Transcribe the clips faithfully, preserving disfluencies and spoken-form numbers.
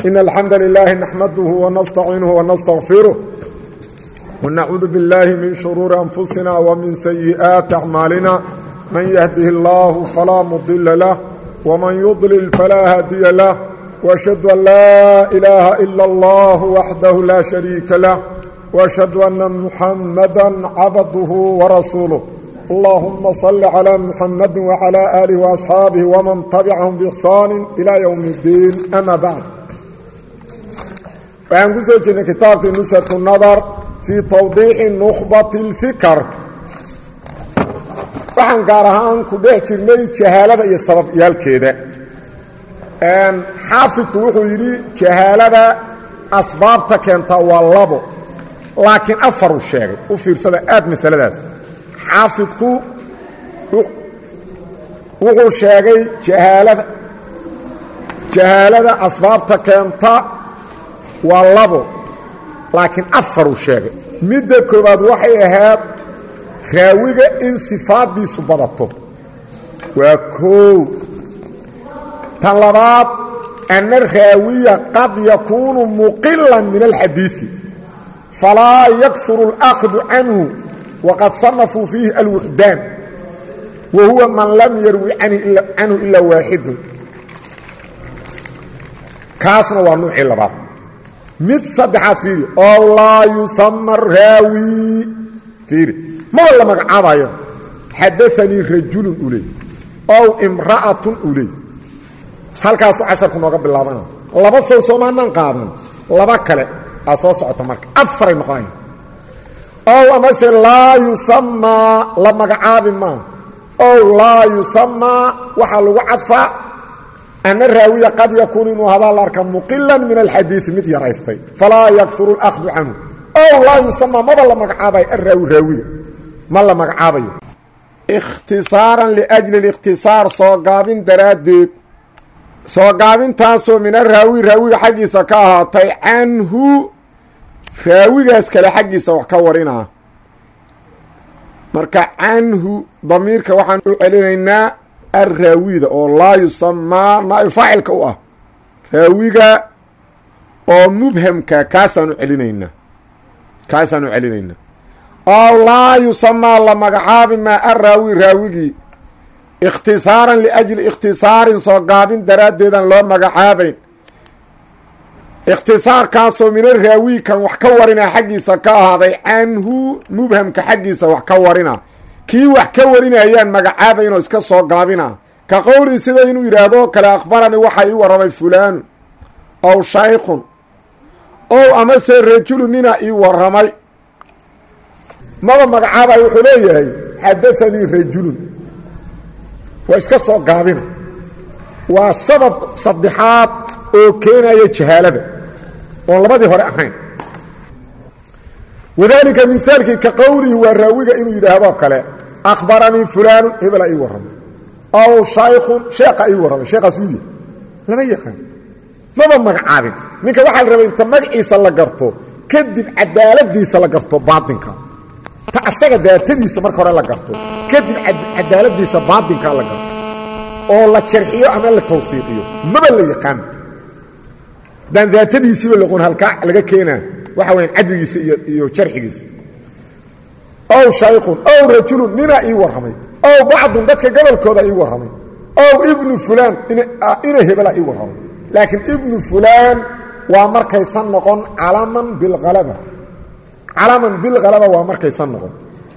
إن الحمد لله نحمده ونستعينه ونستغفره ونعوذ بالله من شرور أنفسنا ومن سيئات أعمالنا من يهده الله فلا مضل له ومن يضلل فلا هادي له وأشهد أن لا إله إلا الله وحده لا شريك له وأشهد أن محمدا عبده ورسوله اللهم صل على محمد وعلى آله وأصحابه ومن تبعهم بإحسان إلى يوم الدين أما بعد فأنا قلت أن كتاب نزهة النظر في توضيح نخبة الفكر waxaan gaar ahaan ku dhex jirnay jahaalada iyo sababyaalkeeda een xaafidku wuxuu yiri jahaalada asbaabta keenta waa labo laakiin afar uu sheegay u fiirsada aad masaladaas xaafidku wuxuu sheegay jahaalada jahaalada asbaabta keenta waa labo laakiin afar uu sheegay midda koobaad waxay ahayd raawiga in sifaadiisu badato waa koow tan labaad ana raawiya qad yakuunu muqilan min alxadiidi falaa yakuru alأkhdu canhu waqad sanafuu fiihi alwuxdaan wa huwa man lam yarwi canhu ilaa waaxidu kaasna waa nuucii labaad mid saddexaad fiiri oo laa yusama raawi fiiri maba la magacaabayo xadaanii rajulun u leey ow imra'atun u leey halkaasuu casharku nooga bilaabana laba sow soomaanan qaadan laba kale aa soo socota marka afaray noqonayn ow amase laa yusamaa la magacaabi maa ow laa yusamaa waxaa lagu cadfaa ana raawiya qad yakuun inuu hadaa la arka muqilan min alxadiidi mid yaraystay falaa yakuru اlأkhdu canhu ow laa yusamaa maba la magacaabayo araawi raawiga ma la magacaabayo ikhtisaaran liajli اlikhtisaar soo gaabin daraaddeed soo gaabintaasoo min araawi raawiga xaggiisa ka ahaatay canhu raawigaas kale xaggiisa wax ka warinaa marka canhu damiirka waxaan u celinaynaa arraawida oo laa yusamaa naa'ib faacilka u ah raawiga oo mubhamka kaasaan u celinaynaa kaasaan u celinaynaa oo laa yusamaa la magacaabi maa arraawi raawigii ikhtisaaran liajli ikhtisaarin soo gaabin daraaddeedaan loo magacaabayn ikhtisaarkaasoo mina raawi kan wax ka warinaa xaggiisa ka ahaaday canhu mubhamka xaggiisa wax ka warina kii wax ka warinayaan magacaabaynoo iska soo gaabina ka qowlii sida inuu yidhaahdo kale akhbarani waxaa ii warramay fulaanu ow shaykhun ow amase rajulu nina ii warramay maba magacaabayo wuxuu leeyahay xadaanii rajulun waa iska soo gaabina waa sabab saddexaad oo keenaya jahaalada oon labadii hore ahayn wadaalika mihaalkii ka qowlihi waa raawiga inuu yidhaahdo kale akhbaranii fulaanu hebela ii warramay ow shaykhun sheeqa ii warramay sheekhaas uu yahay lama yaqaan maba magacaabin ninka waxaa la rabay inta magaciisa la garto kadib cadaaladiisa la garto baatinka ta asaga daatadiisa marka hore la garto kadib cadaaladiisa baatinka la garto oo la jarxiyo ama la tawfiiqiyo maba la yaqaan dan daatadiisiiba laqoon halka laga keenaa waxa weyn cadligiisa iyo iyo jarxigiisa ow shaykhun ow rajulun nina ii warramay ow bacdun dadka gobolkooda ii warramay ow ibnu fulaan ina hebela ii warramay laakiin ibnu fulaan waa markaysan noqon calaman bilhalaba calaman bilhalaba waa markaysan noqon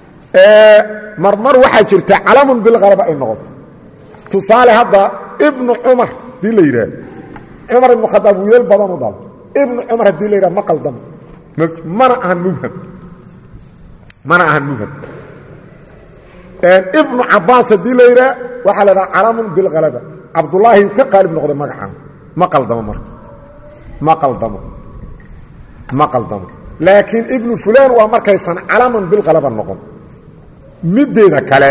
marmar waxaa jirta calaman bilhalaba ay noqoto tusaale hadda ibnu cumar haddii la yidhaah cumar ibnu khadaab wiilal badan u dhalo ibnu cumar haddii la yidhah ma qaldamo mana ahan mubham mana ahan mubham ibnu cabaas haddii la yidhaah waxaa la idhaha calamun bilhalaba cabdullaahi ka qaalib noqday magacaan ma qaldamo marka ma qaldamo ma qaldamo laakiin ibnu fulaan waa markaysan calaman bilhalaba noqon middeeda kale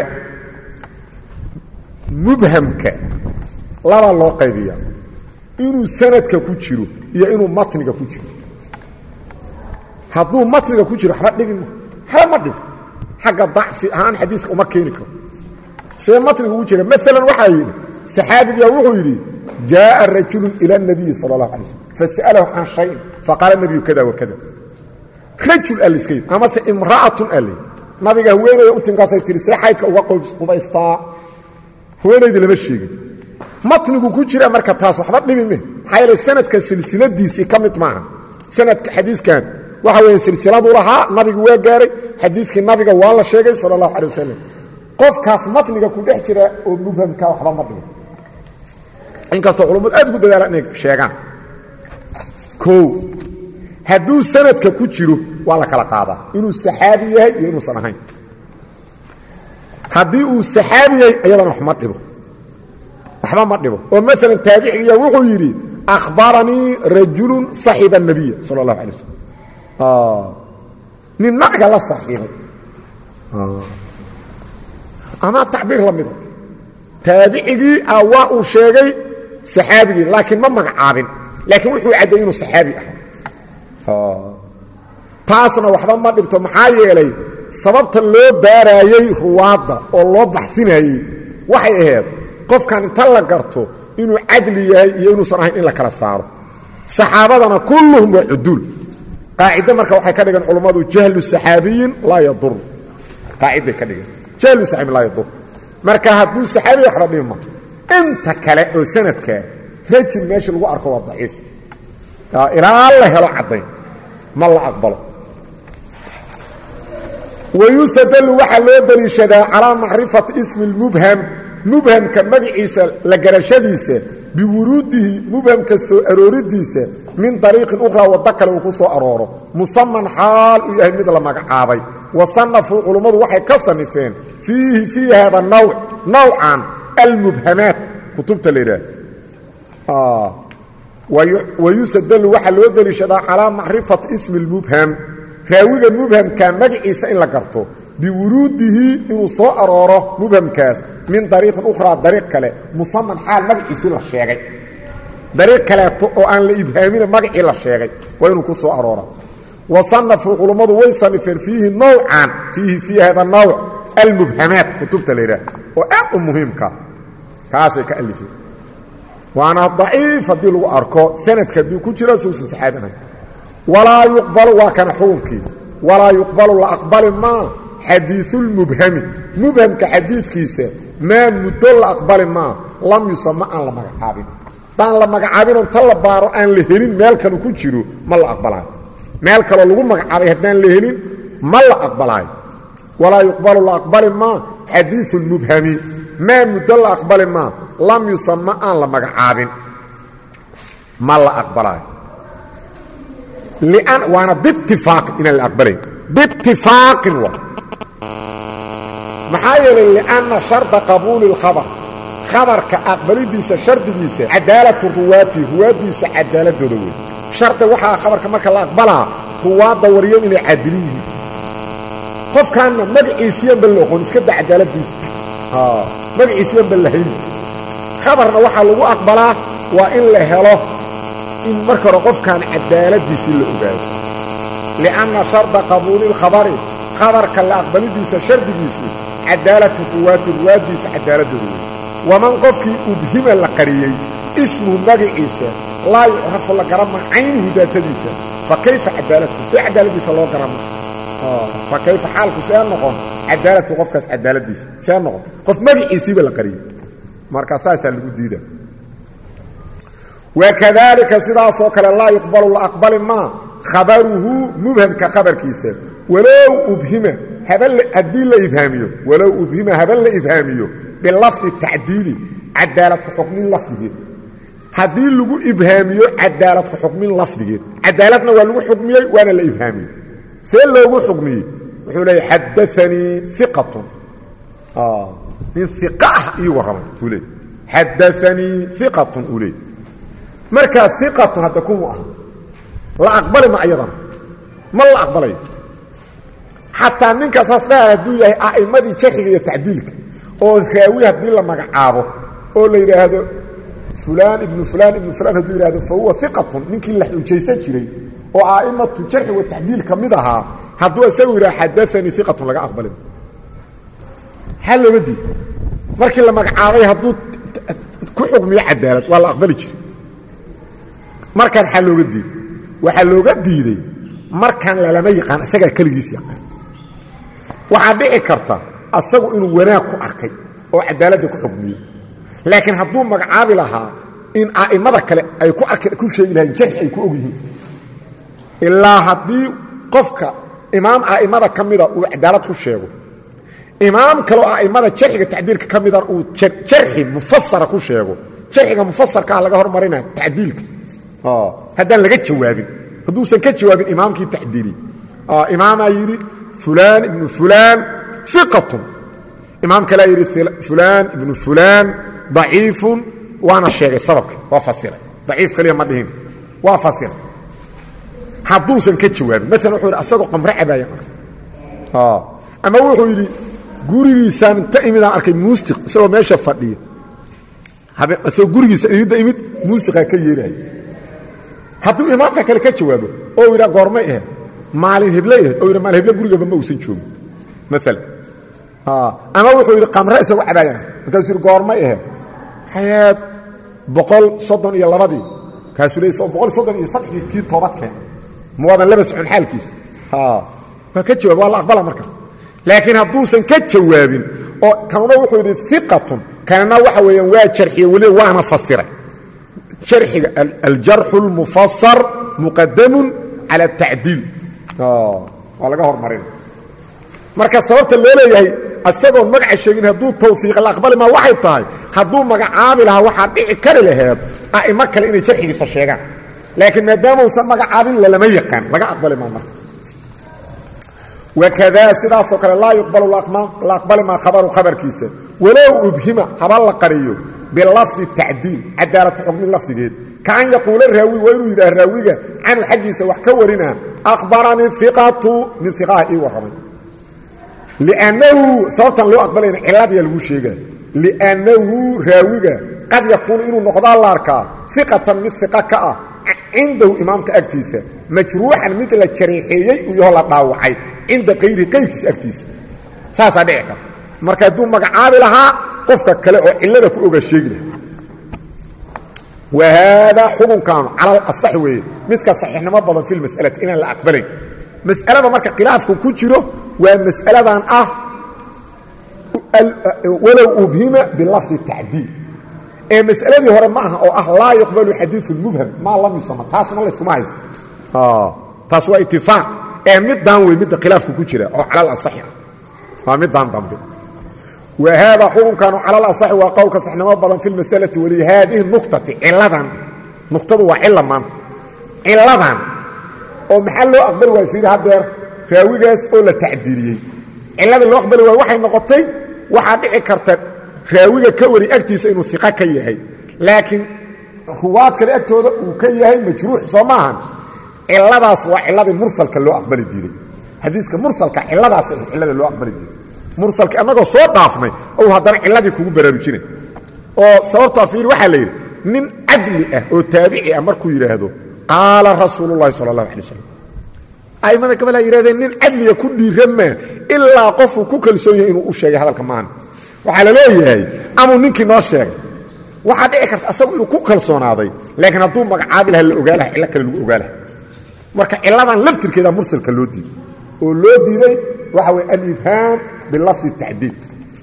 mubhamka laba loo qaybiya inuu sanadka ku jiro iyo inuu matniga ku jiro hadduu matniga ku jiro waxba dhigi ma waxba ma dhigo xagga dacfi ahaan xadiiska uma keeni karo see matniga ugu jira maalan waxaa yidhi saxaabigaa wuxuu yidhi jaaءa rajulu ila الnabiyi salى الlahu alay slm fasaأlahu can shayin faqaala الnabiyu kada wakada rajul aa laiska yidhi amase imra'atun aa layidhi nabiga haweenayda u timkaasay tihi see xaydka uga qubaystaa haweenayda lama sheegin matnigu ku jira marka taas waxba dhibi me maxaa yeele sanadka silsiladiisii ka mid maaha sanadka xadiiskan waxa weeye silsiladu lahaa nabigu waa gaaray xadiidkii nabiga waa la sheegay sala allahu calay wasalam qofkaas matniga ku dhex jira oo mubhamka waxba ma dhigo inkastoo culummadu aad ugu dadaalaan inay sheegaan kow hadduu sanadka ku jiro waa la kala qaadaa inuu saxaabi yahay iyo inuusan ahayn haddii uu saxaabi yahay iyadana wax ma dhibo waxba ma dhibo oo maalan taabicigiya wuxuu yidhi akhbaranii rajulun saxiba الnabiya sala اllahu alay wasalam nin nabiga la saaxiibay ama tacbiir la mida taabicigii ah waa uu sheegay saxaabigii laakiin ma magacaabin laakiin wuxuu cadday inuu saxaabi ah taasna waxba ma dhibto maxaa yeelay sababta loo baaraayey ruwaadda oo loo baxsinayey waxay ahayd qofkan inta la garto inuu cadli yahay iyo inuusan ahayn in la kala saaro saxaabadana kulluhum waa cuduul qaacido marka waxay ka dhigeen culummadu jahlu saxaabiyin laa yadur qaaciday ka dhigeen jahlu saxaabiyin laa yadur marka hadduu saxaabi waxba dhima inta kale oo sanadka rajul meesha lagu arko waa daciif ilaa la helo caddayn ma la aqbalo wayustadallu waxaa loo daliishadaa calaa macrifati ismi اlmubham mubhamka magaciisa la garashadiisa biwuruudihi mubhamka soo arooridiisa min dariiqin ukhraa waddo kale uu ku soo arooro musaman xaal uu yahay mid la magacaabay wa sanafuu culummadu waxay ka sanifeen fiihi fii haada nawc nawcan almubhamaat kutubta la yidhaah wayustadallu waxaa loo daliishadaa calaa macrifati ismi اlmubham raawiga mubhamka magaciisa in la garto biwuruudihi inuu soo arooro mubhamkaas min dariiqin ukhraa dariiq kale musaman xaal magaciisii la sheegay dariiq kaleeto oo aan la ibhaamina magacii la sheegay waa inuu ku soo aroora wa sanafuu culummadu way sanifeen fiihi nawcan fiihi fii hada nawc almubhamaat kutubta la yidhaah oo aad u muhiimka kaasay ka alifeen waana daciif haddii lagu arko sanadka haddii ku jira suusan saxaabi ahayn walaa yuqbalu waa kana xukunkii walaa yuqbalu la aqbali maa xadiiثulmubhami mubhamka xadiidkiisa maa muddo la aqbali maa lam yusama aan la magacaabin daan la magacaabin inta la baaro aan la helin meel kale ku jiro ma la aqbalaayo meel kaloo lagu magacaabay haddaan la helin ma la aqbalaayo walaa yuqbalu la aqbali maa xadiiثulmubhami maa muddo la aqbali maa lam yusama aan la magacaabin ma la aqbalaayo waana biitifaaqin inaan la aqbalayn biitifaaqin waa maxaa yeelay lianna sharda qabuuli اlkhabar khabarka aqbalidiisa shardigiisa cadaalatu ruwaati ruwaaddiisa cadaaladooda wey shardi waxaa khabarka marka la aqbalaa ruwaadda waryan inay caadilin yihiin qofkaanna magaciisiyanba la oqon iska da cadaaladiisa magaciisiyanba la hayn khabarna waxaa lagu aqbalaa waa in la helo in marka hore qofkaan cadaaladiisii la ogaado lianna sharda qabuuli اlkhabari khabarka la aqbalidiisa shardigiisii cadaalatu ruwaati ruwaaddiisa cadaaladooda wey waman qofkii ubhima la qariyey ismuhu magaciisa laa yucrafu la garama caynuhu daatadiisa fa kayfa cadaalatu see cadaaladiisa loo garama fa kayfa xaalku see noqon cadaalatu qofkaas cadaaladiisa see noqon qof magaciisiiba la qariyey marka saasaa lagu diida wakadalika sidaasoo kale laa yuqbalu la aqbali maa khabaruhu mubhamka khabarkiisa walow ubhima haddii la ibhaamiyo walow ubhima haben la ibhaamiyo bilafdi tacdiili cadaalad ku xukmin lafdigeed haddii lagu ibhaamiyo cadaalad ku xukmin lafdigeed cadaaladna waa lagu xukmiyey waana la ibhaamiyey see loogu xukmiyey wuxuu leeyay xadaanii iqatun nin iqa ah ii warramay uu leey xadaanii iqatun uu leey markaa iqatun hadda kumu ah la aqbali ma ayadana ma la aqbalayo xataa ninka saas dhaar hadduu yahay a'immadii jarxiga iyo tacdiilka oo raawi haddii la magacaabo oo la yidhaahdo fulaan ibnu fulaan ibnu fulaan hadduu yidhahdo fa huwa iqatun ninkii la xujaysan jiray oo a'immatu jarxi wa tacdiil ka mid ahaa hadduu isagu yidhaha xadaanii iqatun laga aqbali hal looma diid markii la magacaabay hadduu ku xukmiyo cadaalad waa la aqbali jiray markaan xal looga diiday waxaa looga diiday markaan lalama yaqaan isagaa keligiis yaqaan waxaa dhici karta asagu inuu wanaag ku arkay oo cadaaladda ku xukmiyo laakiin hadduu magacaabi lahaa in a'immada kale ay ku arki ku sheegi lahayn jarxi ay ku og yihiin ilaa haddii qofka imaam a'immada ka mida uu cadaalad ku sheego imaam kaloo a'immada jarxiga tacdiilka ka mida uu jarxi mufasara ku sheego jarxiga mufasarka ah laga hormarina tacdiilka haddaan laga jawaabin hadduusan ka jawaabin imaamkii tacdiili imaamaa yidhi fulaan ibnu fulaan iqatun imaam kalea yidhi fulaan ibnu fulaan daciifun waana sheegay sababka waa fasiray daciif kaliya ma dhihin waa fasiray hadduusan ka jawaabin maalan wuxuu yidhi asagoo qamre cabaayaan arkay ama wuxuu yidhi gurigiisaan inta imidaan arkay muusiq isagoo meesha fadhiya isagoo gurigiisa idinta imid muusiqaa ka yeelaya hadduu imaamka kale ka jawaabo oo yidhaa goormay ahayd maalin heble ahayd oo yidha maalin heble gurigaba ma uusan joogin maalan ama wuxuu yidhi qamre isagoo cabaayaan markaasuu yidhi goormay ahayd xayaad boqol soddon iyo labadii kaasuu leey boqol soddon iyo saddexdii kii toobadkeen ma waadan laba socon xaalkiisa waa ka jawaab waa la aqbala marka laakiin hadduusan ka jawaabin oo kanuna wuxuu yidhi iqatun kanana waxa weeyaan waa jarxiye weli waana fasiray jarxiga aljarxu اlmufasar muqadamun cala atacdiil waa laga hormarin marka sababta loo leeyahay isagoon magaca sheegin hadduu tawfiiq la aqbali maa waxay tahay hadduu magacaabi lahaa waxaa dhici kari laheed a'imo kale inay jarxigiisa sheegaan laakiin maadaama uusan magacaabin lalama yaqaan laga aqbali maa marka wakadaa sidaasoo kale laa yuqbalu la aqbali maa khabaru khabarkiisa walow ubhima haba la qariyo bilafdi tacdiil cadaalad xukmin lafdigeed kaan yaquula raawi waa inuu yidhaah raawiga canhu xaggiisa wax ka warina akhbaranii iqatu min iqaha ii warramay liannahu sababtaan loo aqbalayna ciladiya lagu sheegaa liannahu raawiga qad yakuunu inuu noqdaa la arkaa iqatan mid iqa ka ah cindahu imaamka agtiisa majruuxan mid la jariixeeyey uu yaho la dhaawacay cinda kayri qayrkiisa agtiisa saasaa dhici karta marka hadduu magacaabi lahaa qofka kale oo cilada ku oga sheegi laha wa haadaa xukunkaanu cala alasaxi weeye midka saxiixnimo badan fi lmas'alati inaan la aqbalayn mas'alada marka khilaafku ku jiro waa mas'aladan ah walow ubhima bilafdi tacdiil ee mas'aladii hore ma aha oo ah laa yuqbalu xadiiu mubham maa lam yusama taasna layskuma haysto taas waa itifaaq ee middaan wey midda khilaafku ku jira oo cala alasaxi ah waa middaan dambe wa haadaa xukunkaanu cala alasaxi waa qowlka saxnimo badan fi lmasalati walihaadihi nuqtati ciladan nuqtadu waa cila maanta ciladan oo maxaa loo aqbali waaya fiiri haddeer raawigaas oo la tacdiiliyey cilada loo aqbali waaya waxay noqotay waxaa dhici karta raawiga ka wari agtiisa inuu iqa ka yahay laakiin ruwaad kale agtooda uu ka yahay majruux soo maahan ciladaas waa ciladii mursalka loo aqbali diiday xadiiska mursalka ciladaas cilada loo aqbali diiday mursalka annagoo soo dhaafnay ou haddana ciladii kugu baraarujinay oo sababtaa fiir waxaa la yidhi nin cadli ah oo taabici ah markuu yidhaahdo qaala rasuulu llahi sala allahu alay wasalam a'immada gabalaa yidhahdeen nin cadliga ku dhiiramaa ilaa qofuu ku kalsoon yahay inuu u sheegay hadalka maahan waxaa la leeyahay amuu ninkii noo sheegay waxaa dhici karta asagu inuu ku kalsoonaaday laakiin hadduu magacaabi laha la ogaa laha cillo kale lagu ogaa laha marka ciladan laftirkeeda mursalka loo diiday oo loo diiday waxa weye alibhaam bilafdi tacdiid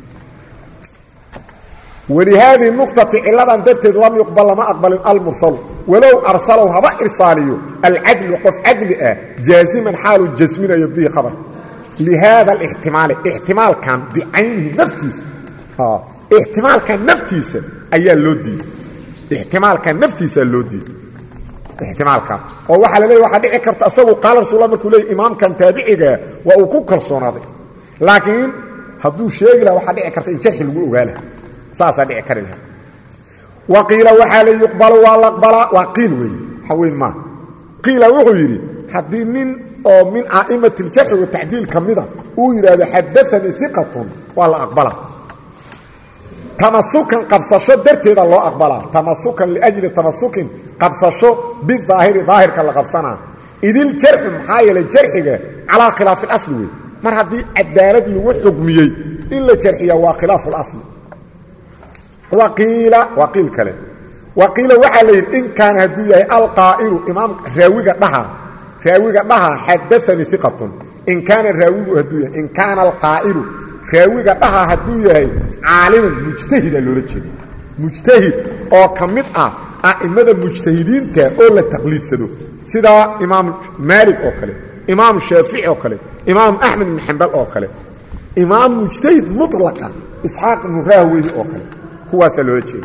walihaadihi nuqtati ciladan darteed lam yuqbal lama aqbalin almursalu walow arsalow haba irsaaliyo alcadlu qof cadli ah jaaziman xaaluu jasminayo bihi khabar lihaada alixtimaali ixtimaalkan bicaynihi naftiisa ixtimaalkan naftiisa ayaa loo diiday ixtimaalkan naftiisaa loo diiday ixtimaalkan oo waxaa la leeya waxaa dhici karta asagu qaala rasulullah markuu leeyay imaamkan taabicigaa waa uu ku kalsoonaaday laakiin hadduu sheegi laha waxaa dhici karta in jarxi lagu ogaa laha saasaa dhici kari laha wa qiila waxaa la yuqbalo waa la aqbalaa waa qiil weeye haweyn maa qiila wuxuu yidhi haddii nin oo min a'imati aljarxi wa tacdiil ka mida uu yidhaahdo xadaanii iqatun waa la aqbalaa tamasukan qabsasho darteeda loo aqbalaa tamasukan liajli tamasukin qabsasho bidaahiri daahirka la qabsanaa idiljarxu maxaa yeelay jarxiga calaa khilaafi اlasli wey mar haddii cadaalad lagu xugmiyey in la jarxiya waa khilaafu اlasli waqiila waqiil kale waqiila waxa la yidhi in kaana hadduu yahay alqaa'ilu imaam raawiga dhaha raawiga dhaha xadaanii iqatun in kaana raawigu hadduu yahay in kaana alqaa'ilu raawiga dhaha hadduu yahay caaliman mujtahida loola jeeda mujtahid oo ka mid ah a'immada mujtahidiinta oo la taqliidsado sida imaam maalik oo kale imaam shaafici oo kale imaam axmed ibn xambal oo kale imaam mujtahid mutlaqa isxaaq ibn raahweyhi oo kale kuwaasaa loola jeeda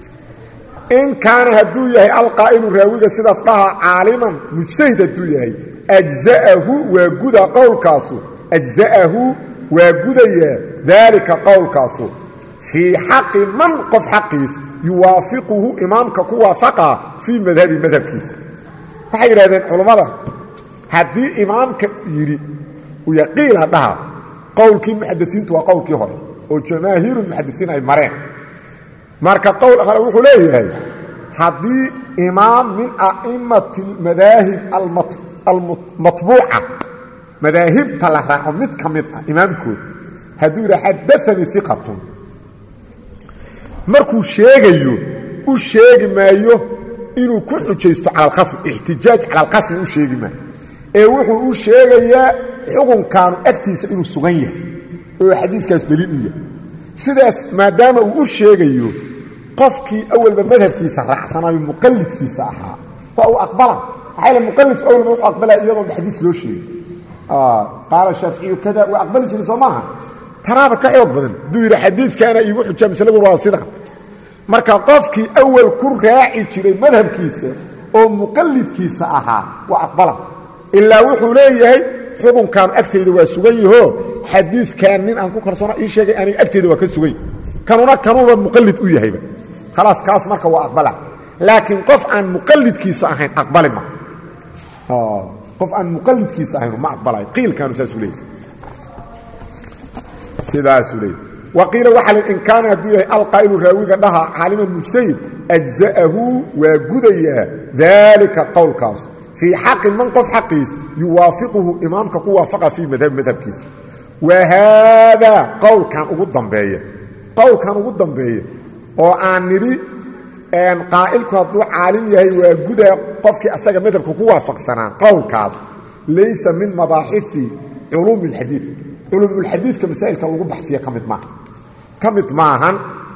in kaana hadduu yahay alqaa'ilu raawiga sidaas dhaha caaliman mujtahid hadduu yahay ajza'ahu waa gudaa qowlkaasu ajza'ahu waa gudayaa daalika qowlkaasu fii xaqi man qof xaqiis yuwaafiquhu imaamka ku waafaqaa fii madhabi madhabkiisa waxay yidhahdeen culammada haddii imaamka yidhi uyaqiila dhaha qowlkii muxadisiintu waa qowlkii hore oo jamaahiirulmuxadisiin ay mareen marka qowl kale wuxuu leeyahay haddii imaam min a'immati almadaahib almatbuuca madaahibta la raaco mid ka mid ah imaamkood hadduu yidhaha xadaanii iqatun markuu sheegayo u sheegi maayo inuu ku xujaysto cala alkhasm ixtijaaj cala alkhasmi u sheegi maayo ee wuxuu u sheegayaa xukunkaanu agtiisa inuu sugan yahay oo xadiiskaas daliil u yahay sidaas maadaama uu u sheegayo qofkii awalba madhabkiisa raacsanaayo muqallidkiisa ahaa waa uu aqbala maxaa yeel muqallidku awalba wuxuu aqbalaya iyadoon xadiis loo sheegay qaala shaaficiyu kada waa aqbali jiray soo maaha tanaaba ka xoog badan hadduu yidhi xadiidkaana iigu xujaa masaladu waa sida marka qofkii awal ku raaci jiray madhabkiisa oo muqallidkiisa ahaa waa aqbala ilaa wuxuu leeyahay xukunkan agtayda waa sugan yahoo xadiidkan nin aan ku kalsoona ii sheegay aniga agtayda waa ka sugan yahy kanuna kanuuba muqallid u yahayba khalaas kaas marka waa aqbala laakiin qof aan muqallidkiisa ahayn aqbali ma qof aan muqallidkiisa ahayn ma aqbalayo qiilkaanu saasuu leeyahay sidaasuu leeyahay waqiila waxa la in kaana hadduu yahay alqaa'ilu raawiga dhaha caaliman mujtahid ajza'ahu waa gudayaa daalika qowlkaas fii xaqin man qof xaqiis yuwaafiquhu imaamka ku waafaqa fii madhab madhabkiisa wa haadaa qowlkan ugu dambeeya qowlkan ugu dambeeya oo aan nidhi qaa'ilku hadduu caalim yahay waa gudaa qofkii asaga madhabka ku waafaqsanaa qowlkaas laysa min mabaaxii culuumi اlxadiid culuumulxadiidka masaa'ilka lagu baxsiya ka mid maaha ka mid maahan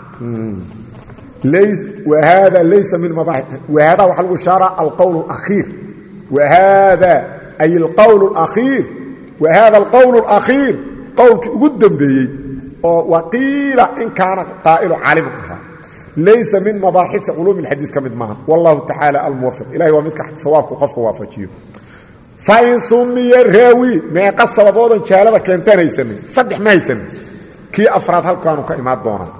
wahada laysa min mabaaxi wahada waxaa lagu ishaaraa alqowl اlakhiir wahada ay alqowl اlakhiir wahada alqowl اlakhiir qowlkii ugu dambeeyey oo waqiila in kaana qaa'ilu caaliman ahaa laysa min mabaaxii culuumi اlxadiid ka mid maaha wallahu tacaala almuwafiq ilahay waa midka sawaabku qofka waafajiyo fain sumiya raawi meeqa sababoodan jaalada keentaan haysanin saddex ma haysanin kii afraad halkaanu ka imaan doonaa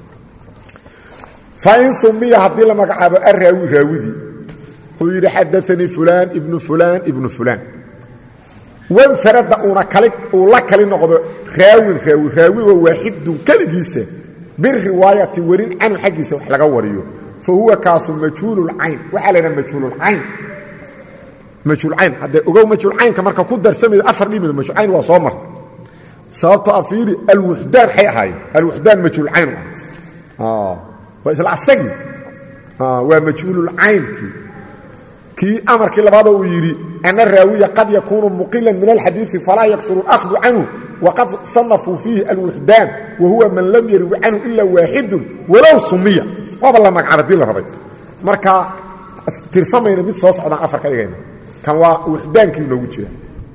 fain sumiya haddii la magacaabo araawi raawigii wuxuu yidhi xadaanii fulaan ibnu fulaan ibnu fulaan wanfarada uuna kali uu la kali noqdo raawin raawi raawiga waaxidun keligiisa biriwaayati warin canhu xaggiisa wax laga wariyo fa huwa kaasu majhuululcayn waxaa la yidhaha majhuululcayn majhuulcayn haddee ogow majhuulcaynka marka ku darsamaydo afar dhimid majhuulcayn waa soo marta sababtoo a fiiri alwuxdaan waxay ahaayeen alwuxdaan majhuulcayn ah waa isla asagii waa majhuululcaynkii kii amarkii labaadoo uu yidhi ana raawiya qad yakuunu muqilan min alxadiidi falaa yaksuru اlأkhdu canhu waqad sanafuu fiihi alwuxdaan wa huwa man lam yarwi canhu ila waaxidun walow sumiya waaba la magacaaba dii la rabay marka tirsamayna mid soo socdaan afar ka dhigayna kan waa wuxdaankii noogu jira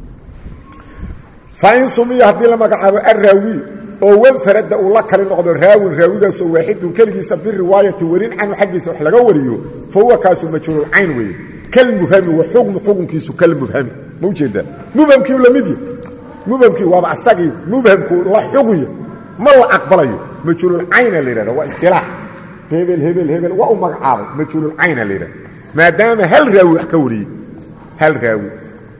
fain sumiya haddii la magacaabo arraawi oo wanfarada uu la kali noqdo raawin raawigaasoo waaxidun keligiisa biriwaayati warin canhu xaggiisa wax laga wariyo fa huwa kaasu majhuululcayn weeye kalmuhami wa xukmu xukunkiisu kalmubhami ma ujeedaa mubhamkiiu la mid yahy mubhamkii waaba asagii mubhamku la xugunya ma la aqbalayo majhuululcayna la yidhahda waa istilaax hebel hebel hebel waa u magacaabay majhuululcayna la yidhahda maadaama hal raawi wax ka wariyey hal raawi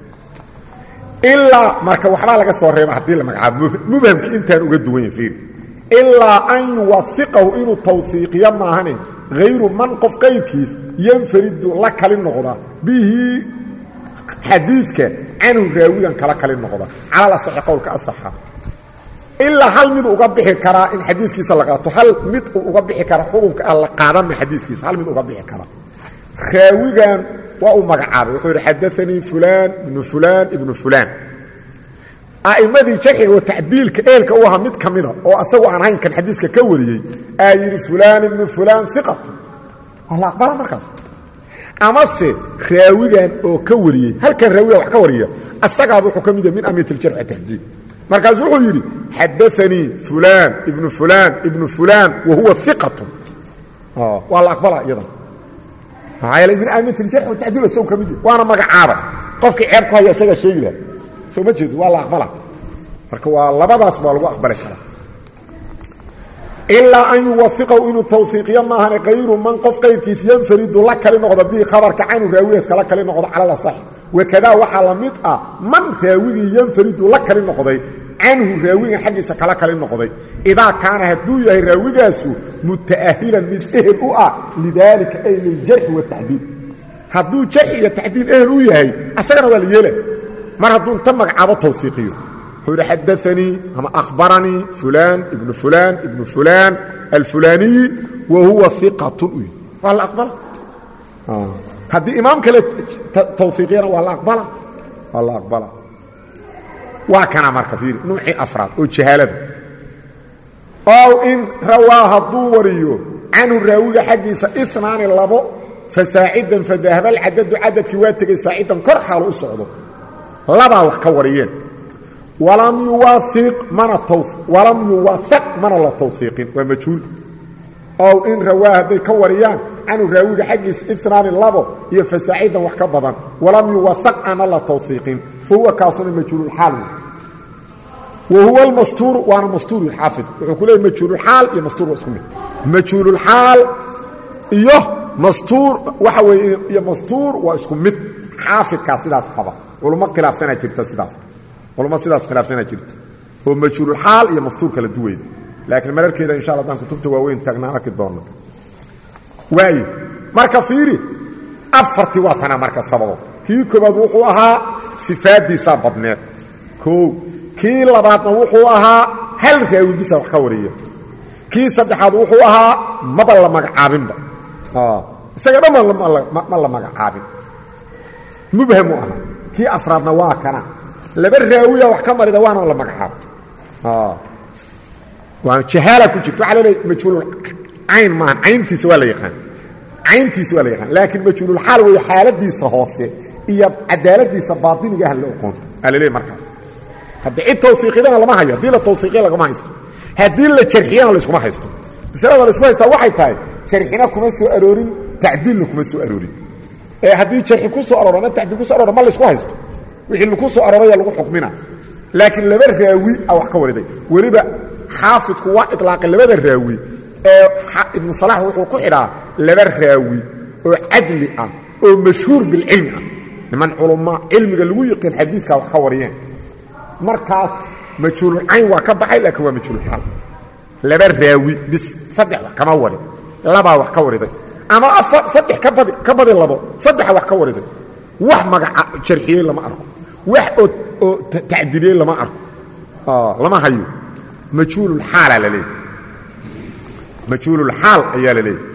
ilaa marka waxbaa laga soo reeba haddii la magacaabo mubhamkii intaan uga duwan yahy fiir ilaa an yuwafiqahu inuu tawfiiqiyo maahane hayru man qof qayrkiis yanfaridu la kali noqda bihi xadiidka canhu raawigan kala kali noqda cala asaxi qowlka asaxa ilaa hal mid uga bixi karaa in xadiiskiisa la qaato hal mid uga bixi kara xukunka aan la qaadanna xadiiskiisa hal mid uga bixi kara raawigan waa uu magacaabay wuxuu yidhi xadaanii fulaan ibnu fulaan ibnu fulaan a'immadii jarxiga wa tacdiilka eelka u ahaa mid ka mida oo asagu aan ahayn kan xadiiska ka wariyey aa yidhi fulaan ibnu fulaan iqatu waa la aqbala markaas amase raawigan oo ka wariyey halkan raawiga wax ka wariya asagaaba wuxuu ka mid yahay min amiyat aljarx watacdiil markaas wuxuu yidhi xadaanii fulaan ibnu fulaan ibnu fulaan wa huwa iqatu waa la aqbala iyadan maxaa yeelay min amiyat aljarx watacdiil isagu ka mid yahay waana magacaaba qofkii ceeb ku haya isagaa sheegi laha soo ma jeedo waa la aqbala marka waa labadaas baa lagu aqbali karaa ilaa an yuwafiqahu inuu tawfiiqiyo maahane kayru man qof qayrkiis yanfaridu la kali noqdo bihi khabarka canu raawigaas kala kali noqdo cala lasax wakadaa waxaa la mid ah man raawigii yanfaridu la kali noqday canhu raawigan xaggiisa kala kali noqday idaa kaana hadduu yahay raawigaasu muta'ahilan mid ehel u ah lidaalika ay liljarxi watacdiil hadduu jarxi iyo tacdiil ehel u yahay asagana waa la yeela mar hadduu inta magacaabo tawfiiqiyo wuxuu yidhi xadaanii ama akhbaranii fulaan ibnu fulaan ibnu fulaan alfulaaniyi wa huwa iqatun u yidhi waa la aqbala haddii imaam kale tawfiiqiyana waa la aqbala waa la aqbala waa kana marka fiiri nuucii afraad oo jahaalada ow in rawaa hadduu wariyo canhu raawiga xaggiisa inaani labo fasaacidan fadahaba alcadadu cadadkii waa tegey saacidan kor xaalu u socdo labaa wax ka wariyeen walam yuwaiq mana walam yuwaaq mana la tawfiiqin waa majhuul ow in rawaa hadday ka wariyaan canhu raawiga xaggiisa inaani labo iyo fasaacidan wax ka badan walam yuwaaq ana la tawfiiqin fahuwa kaasuna majhuululxaal wa huwa almastuuru waana mastuuru xaafid wuxuu ku leeyay majhuululxaal iyo mastuur waa isku mid majhuululxaal iyo mastuur waxa weeye iyo mastuur waa isku mid xaafidkaa sidaas qaba culummo khilaafsanaa jirta sidaas culummo sidaas khilaafsanaa jirta oo majhuululxaal iyo mastuur kala duwayda laakiin mararkeeda insha alla haddaan kutubta waaweyn taagnaan arki doonno waayo marka fiiri afartii waa tanaa marka sababo kii koobaad wuxuu ahaa sifaaddiisaa badneed koow kii labaadna wuxuu ahaa hal raawi bisa wax ka wariya kii saddexaad wuxuu ahaa maba la magacaabinba isaga dhan ma la magacaabin mubhamu aha kii afraadna waa kana laba raawiya wax ka marida waana la magacaabo waa jahaala ku jirto waxaa leedahay majhuulul cayn maahan cayntiisa waa la yaqaan cayntiisa waa la yaqaan laakiin majhuululxaal weeye xaaladiisa hoose iyo cadaaladiisa baatiniga ah la oqoon aa la leeyahy markaas haddii cid tawfiiqidana lama hayo haddii la tawfiiqiya lagama haysto haddii la jarxiyana layskuma haysto masalada laysku haystaa waxay tahay jarxina kuma soo aroorin tacdiilna kuma soo aroorin ee haddii jarxi ku soo arooro ama tacdiil ku soo arooro ma laysku haysto wixii lagu soo arooraya lagu xukmina laakiin laba raawi a wax ka wariday weliba xaafidku waa ilaaqay labada raawi ee ibnu salax wuxuu ku xidhaa laba raawi oo cadli ah oo mashhuur bilcilmi ah niman culumma cilmiga lagu yiqiin xadiidkaa wax ka wariyeen markaas majhuululcayn waa ka baxay laakiin waa majhuululxaal laba raawi bis saddex wax kama warin labaa wax ka wariday ama afar saddex ka badi ka badi labo saddexa wax ka wariday wax magaca jarxiyey lama arko wax oo oo tacdiiliyey lama arko lama hayo majhuululxaala la leeyahy majhuululxaal ayaa la leeyahy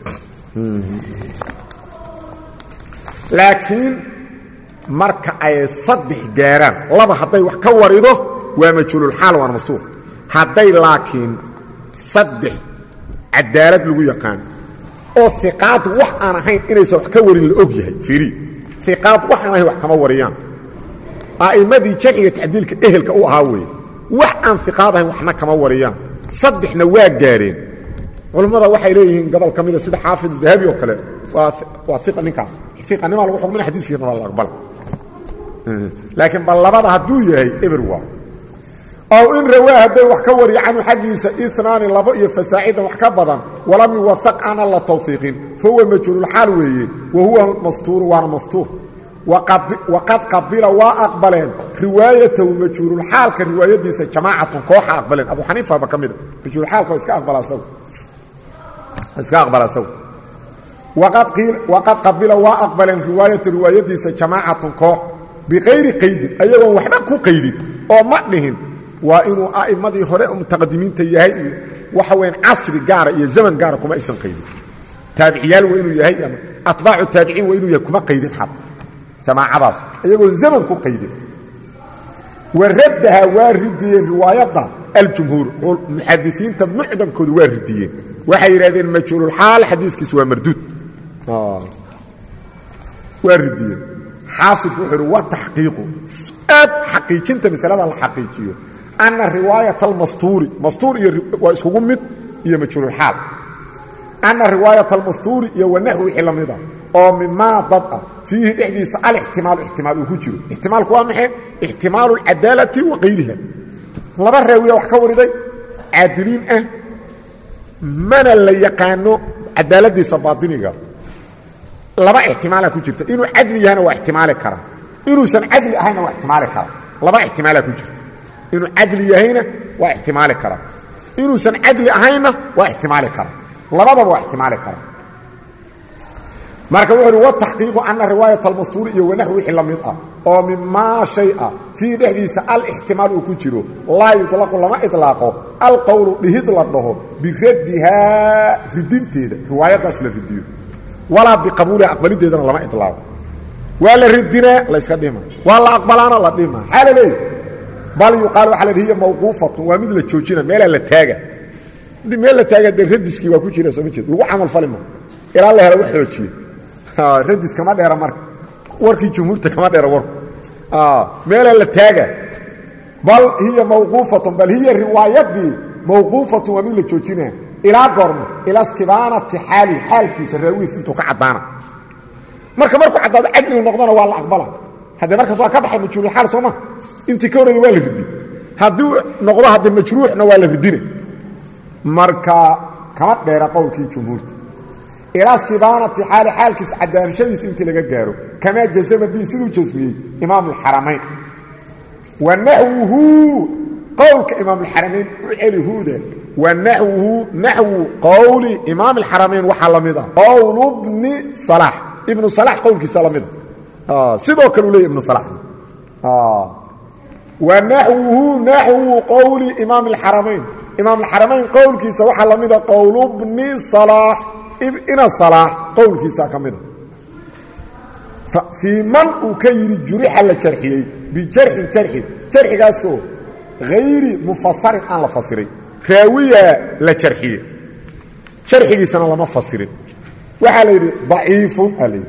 laakiin marka ay saddex gaaraan laba hadday wax ka warido waa majhuululxaal waana mastuur hadday laakiin saddex cadaalad lagu yaqaan oo iqaad wax aan ahayn inaysan wax ka warin la og yahay fiiri iqaad wax aan ahayn wax kama wariyaan a'immadii jarxiga tacdiilka ehelka u ahaa weeye wax aan iqaad ahayn waxna kama wariyaan saddexna waa gaareen culammada waxay leeyihiin gobol ka mida sida xaafid dahabi oo kale waa waa iqa ninkaas iqanimaa lagu xukmina xadiiskiina waa la aqbala laakiin bal labada hadduu yahay eber waa ow in rawaa hadday wax ka wariya canhu xaggiisa inaani labo iyo fasaacidan wax ka badan walam yuwaaq ana la tawfiiqin fahuwa majhuululxaal weeye wa huwa mastuuru waana mastuur waqad qabila waa aqbaleen riwaayatahu majhuululxaalka riwaayadiisa jamaacatun kooxa aqbaleen abu xaniifaba ka mida majhuulxaalka iska aqbala isagu iska aqbala isagu waqad qabila waa aqbaleen riwaayata riwaayadiisa jamaacatun koox bikayri qaydin ayagoon waxba ku qaydin oo ma dhihin waa inuu a'immadii hore mutaqadimiinta yahay iyo waxa weyn casri gaara iyo zaman gaara kuma aysan qaydin taabiciyaal waa inuu yahay ama atbaacu taabiciin waa inuu yahay kuma qaydin xataa jamaacadaas iyagoo zaman ku qaydin waraddaha waa ridiyeen riwaayadda aljumhuur muxadisiinta mucdamkoodu waa ridiyeen waxay yidhahdeen majhuululxaal xadiiskiisu waa marduud waa ridiyeen xaafidku wuxuu uhi wa taxqiiqu aad xaqiijinta masalada la xaqiijiyo ana riwaayat almastuuri mastuur iyo waa iskugu mid iyo majhuululxaal ana riwaayat almastuuri iyo wanaxwi wixii la mida oo mimaa dad ah fiihi dhexdiisa alixtimaalu ixtimaal uu ku jiro ixtimaalku waa maxay ixtimaalu alcadaalati wa qayriha laba raawiya wax ka wariday caadiliin ah mana la yaqaano cadaaladiisa baatiniga laba ixtimaala ku jirta inuu cadli yahayna waa ixtimaali kara inuusan cadli ahayna waa ixtimaali kara laba ixtimaala ku jirta inuu cadli yahayna waa ixtimaali kara inuusan cadli ahayna waa ixtimaali kara labadaba waa ixtimaali kara marka wuxuu wa taxqiiqu anna riwaayat almastuuri iyo wanaxwi wixii la mid ah oo mimaa shay ah fii dhexdiisa alixtimaal uu ku jiro laa yuطlaqu lama iطlaaqo alqowlu dhihid la dhaho biraddihaa ridinteeda riwaayaddaas la ridiyo walaa biqabuuliha aqbalideedana lama iطlaaqo waa la ridinaa la yska dhima waa la aqbalaana la dhima xaa la leeyahy bal yuqaal waxaa la dhi hiya mawquufatun waa mid la joojina meelaa la taaga haddii meel la taaga dee radiskii waa ku jira soo ma jeed lagu camal fali ma ilaa la helo wax xoojiye radis kama dheera marka warkii jumhuurta kama dheera warku meelaa la taaga bal hiya mawquufatun bal hiya riwaayadii mawquufatun waa mid la joojinaa ilaa goorma ilaa istibaanati xaali xaalkiisa raawigiis intuu ka caddaana marka markuu caddaado cadligu noqdona waa la aqbala haddee markaas waa ka baxay majhuululxaal soo ma intii ka horreeyey waa la ridi hadduu noqdo haddee majruuxna waa la ridina marka kama dheera qowlkii jumhuurta ilaa istibaanati xaali xaalkiisa caddaanashadiisa intii laga gaaro kamaa jazama bihi siduu jasmiyey imaam alxaramayn wa naxwuhu qowlka imaam alxaramayn u celi huuda wa naxwuhu naxwu qowli imaam alxaramayn waxaa la mid ah qowlu bni salaax ibnu salaax qowlkiisa la mid ah sidoo kale u leeyahy ibnu salaax wa naxwuhu naxwu qowli imaam alxaramayn imaam alxaramayn qowlkiisa waxaa la mida qowlu bni salaax ina salaax qowlkiisaa ka mida fii man uu ka yidhi jurixa la jarxiyey bijarxin jarxi jarxigaasoo hayri mufasarin aan la fasiray raawiyaa la jarxiye jarxigiisana lama fasirin waxaa la yidhi daciifun aa la yidhi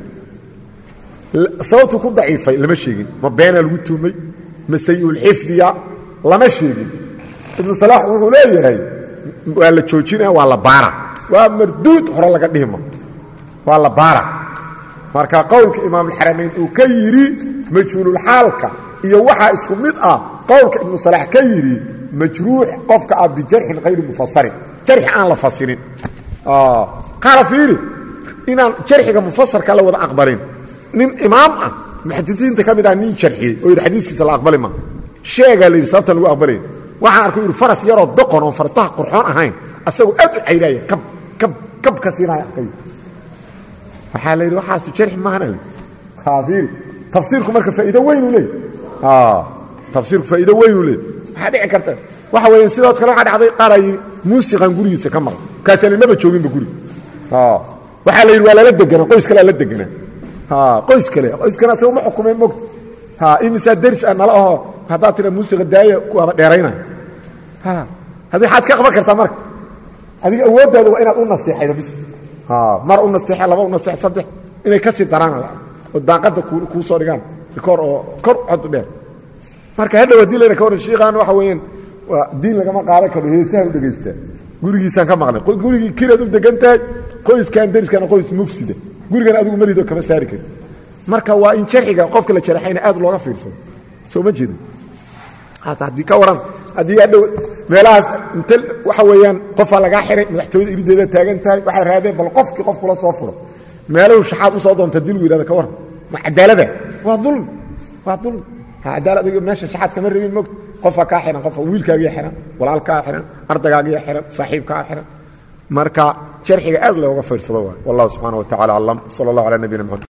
sababtuu ku daciifay lama sheegin ma beenaa lagu tuumay ma sayiulxifdiya lama sheegin ibnu salaax wuxuu leeyahay waa la joojinaa waa la baara waa marduud hore laga dhihima waa la baara marka qowlka imaamulxaramayn uu ka yidhi majhuululxaalka iyo waxaa isku mid ah qowlka ibnu salaax ka yidhi majruux qofka ah bijarxin hayri mufasarin jarxi aan la fasirin qaala fiiri inaan jarxiga mufasarka la wada aqbalin nin imaam ah muxadisiinta ka mid ah nin jarxiyey oo yidhi xadiiskiisa la aqbali ma sheegaa la yidhi sababtan lagu aqbalay waxaan arku yidhi faras yaroo doqon oon fartaha qurxoon ahayn asagoo aad u caylaaya kab kab kab ka siinaya arkay waxaa la yidhi waxaasu jarxi maahana fiiri tafsiirku marka faa'iido weynuu leey tafsiirku faa'iido weynuu leey waxaa dhici karta waxa weeyaan sidood kale waxaa dhacday qaar ay yidhi muusiqan gurigiisa ka maqan markaasaa lamaba jooginba guriga waxaa la yidhi waa lala deganaa qoys kalea la deganaa qoys kale qoyskana asaga ma xukumeen mogta imisaa deris a nala aho haddaad tira muusiqa daaya kuaba dheeraynaya haddii xaad ka qaban kartaa marka adiga awooddaada waa inaad u nasteexaydo bis mar u nasteexe laba u nasteexe saddex inay ka sii daraan oo daaqadda kuu soo dhigaan rikoor oo kor cod dheer marka hadhow haddii layna ka waran shiikaan waxa weeyaan waa diin lagama qaadan karo heesaha u dhegaystaa gurigiisaan ka maqnay gurigii kiraad u degan tahay qoyskan deriskana qoys mufsida gurigan adigu marido kama saari karin marka waa in jarxiga qofka la jaraxayna aad looga fiirsado soo ma jeedin hata haddii ka waran haddii hadhow meelahaas inta waxa weeyaan qofaa lagaa xiray madaxtooyada irideeda taagan tahay waxaa raadeen bal qofkii qof kula soo furo meelahu shaxaad u soo doonta dil yidhahda ka waran ma cadaalada waa dulmi waa dulmi cadaalad adiga meesha shaxaad kama rabin mogta qofaa kaa xihan qofa wiilkaagiya xihan walaalkaa xihan ardagaagiya xihan saaxiibkaa xihan marka jarxiga aad looga fiirsado waay wallahu subxaana wa tacala aclam sala allahu calaa nabiyina maxamed